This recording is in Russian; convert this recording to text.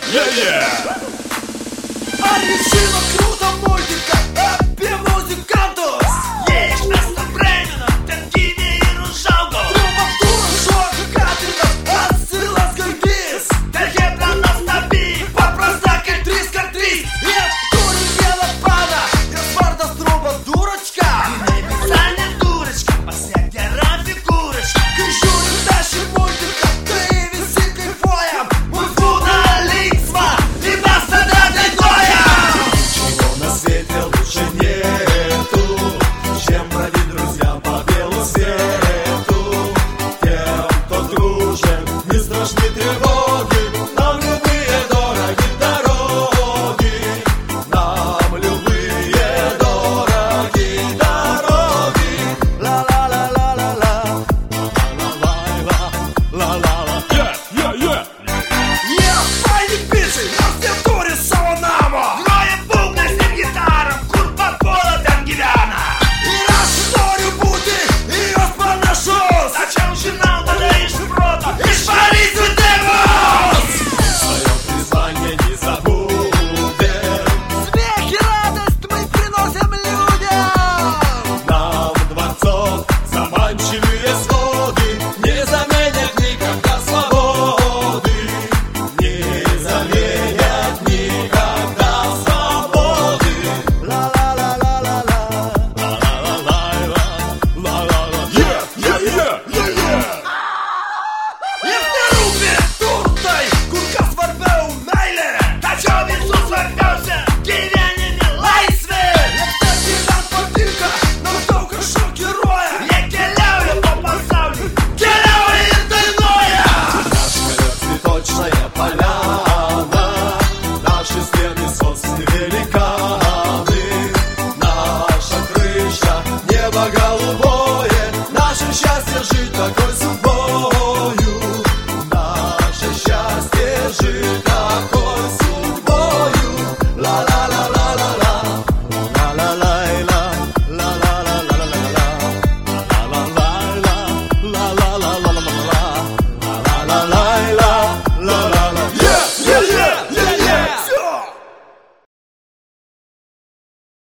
А решила круто мультика, apie muzikantus. Jie iš miesto Breimeno, ten gimė ir užaugo. Trumpatūra šoka Katrinas, Asilas Gaidys. Ta chebra nuostabi, Paprasta kaip 3x3. Jie turi vieną paną, jos vardas Trumpatūračka. jinai visai ne dūriška, pasiek gera figūriška. Kai žiūrim tą šį multiką, tai visi kaifuojam. Mums būna linksma, ir mes tada dainuojam. Ничего на свете лучше нету, чем бродить друзьям по белу свету. Тем, кто дружен, не страшны тревоги. Нам любые дороги дороги. Нам любые дороги дороги. Ла-ла-ла-ла-ла-ла. Ла-ла-ла-ла-ла. Jie faini bičiai, nors neturi savo namo. Groja būgnais ir gitarom, kur papuola ten gyvena. Ir aš noriu būti į juos panašus. Tačiau žinau, tada iš proto Išvarysiu tėvus. Свое призвание не забудем. Смех и радость мы приносим людям. Нам дворцов заманчивые своды не заменят никогда свободы. Не заменят никогда свободы. Ла-ла-ла-ла-ла-ла. Ла-ла-ла-ла-ла. Ла-ла-ла. Ir nerūpi turtai, kur kas svarbiau meilė. Tačiau visų svarbiausia gyvenime laisvė. Ir ten gyvent patinka, nors daug kas šokiruoja. Jie keliauja po pasaulį, keliauja ir dainuoja. Наша цветочная поляна, наши стены сосны великаны, наша крыша, небо голубое, наше счастье жить такой судьбой.